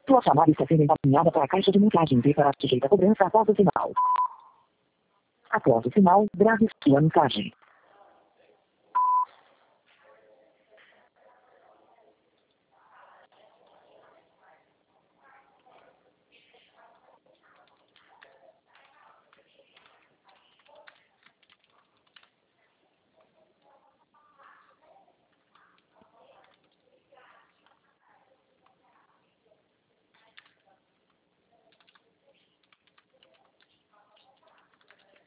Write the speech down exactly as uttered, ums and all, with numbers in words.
Sua chamada está sendo encaminhada para a caixa de mensagens e será sujeita a cobrança após o sinal. Após o sinal, grave sua mensagem.